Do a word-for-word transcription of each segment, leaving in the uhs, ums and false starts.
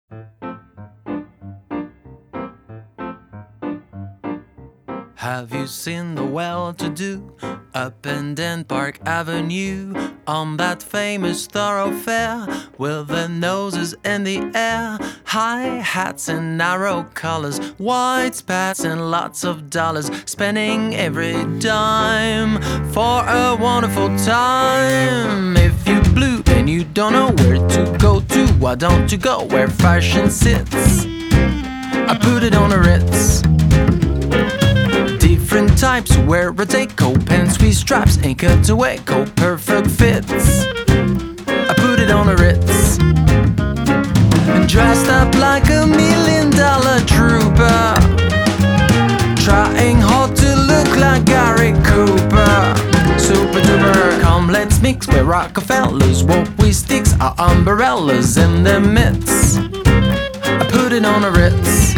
Have you seen the well-to-do up in Den Park Avenue, on that famous thoroughfare with their noses in the air, high hats and narrow collars, white spats and lots of dollars, spending every dime for a wonderful time? If you blue and you don't know where to go to, why don't you go where fashion sits? I put it on a Ritz. Different types wear a Dayco, pants with straps and cutaway coat, perfect fits. I put it on a Ritz. And dressed up like a million dollar trooper, trying hard to look like Gary Cooper. Super duper, come let's mix where Rockefellers walk with sticks, our umbrellas in their midst. I put it on a Ritz.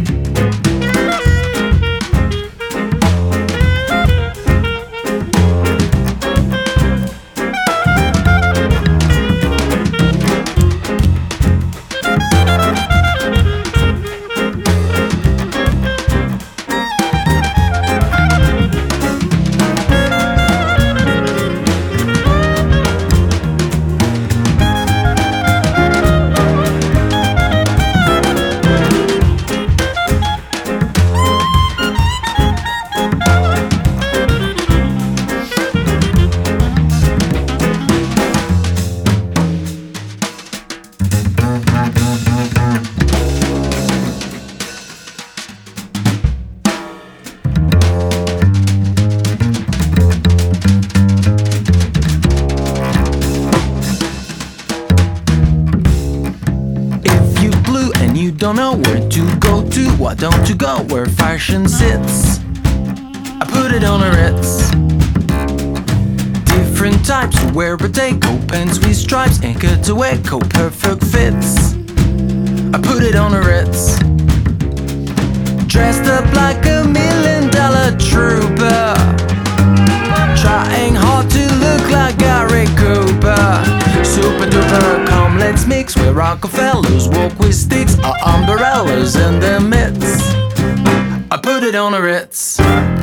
You don't know where to go to, why don't you go where fashion sits? I put it on a Ritz. Different types who wear a Dayco, pants with stripes and cutaway coat, perfect fits. I put it on a Ritz. Dressed up like a million dollar trooper, trying hard to look like Gary Cooper. Super duper, come let's mix where Rockefellers walk with sticks, our umbrellas in their midst. I put it on a Ritz.